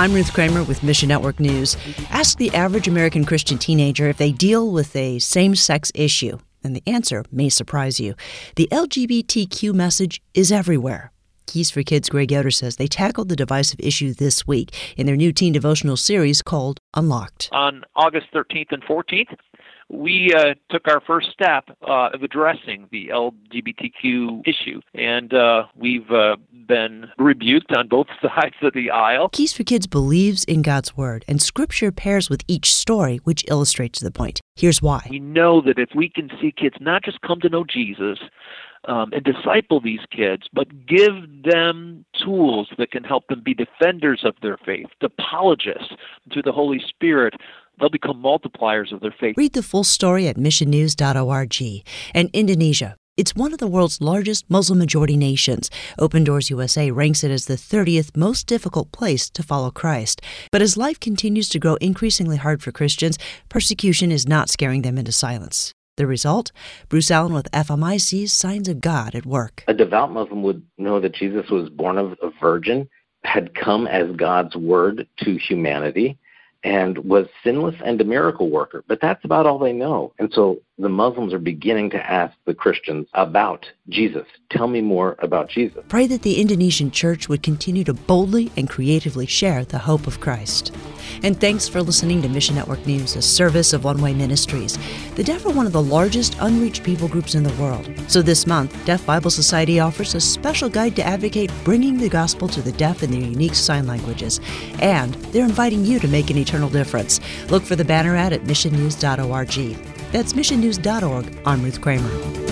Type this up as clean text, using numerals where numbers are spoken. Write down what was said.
I'm Ruth Kramer with Mission Network News. Ask the average American Christian teenager if they deal with a same-sex issue, and the answer may surprise you. The LGBTQ message is everywhere. Keys for Kids' Greg Yoder says they tackled the divisive issue this week in their new teen devotional series called Unlocked. On August 13th and 14th, we took our first step of addressing the LGBTQ issue, and we've been rebuked on both sides of the aisle. Keys for Kids believes in God's Word, and Scripture pairs with each story, which illustrates the point. Here's why. We know that if we can see kids not just come to know Jesus and disciple these kids, but give them tools that can help them be defenders of their faith, apologists through the Holy Spirit, they'll become multipliers of their faith. Read the full story at missionnews.org. And Indonesia. It's one of the world's largest Muslim-majority nations. Open Doors USA ranks it as the 30th most difficult place to follow Christ. But as life continues to grow increasingly hard for Christians, persecution is not scaring them into silence. The result? Bruce Allen with FMI sees signs of God at work. A devout Muslim would know that Jesus was born of a virgin, had come as God's word to humanity, and was sinless and a miracle worker. But that's about all they know. And so the Muslims are beginning to ask the Christians about Jesus. Tell me more about Jesus. Pray that the Indonesian church would continue to boldly and creatively share the hope of Christ. And thanks for listening to Mission Network News, a service of One Way Ministries. The deaf are one of the largest unreached people groups in the world. So this month, Deaf Bible Society offers a special guide to advocate bringing the gospel to the deaf in their unique sign languages. And they're inviting you to make an eternal difference. Look for the banner ad at missionnews.org. That's missionnews.org. I'm Ruth Kramer.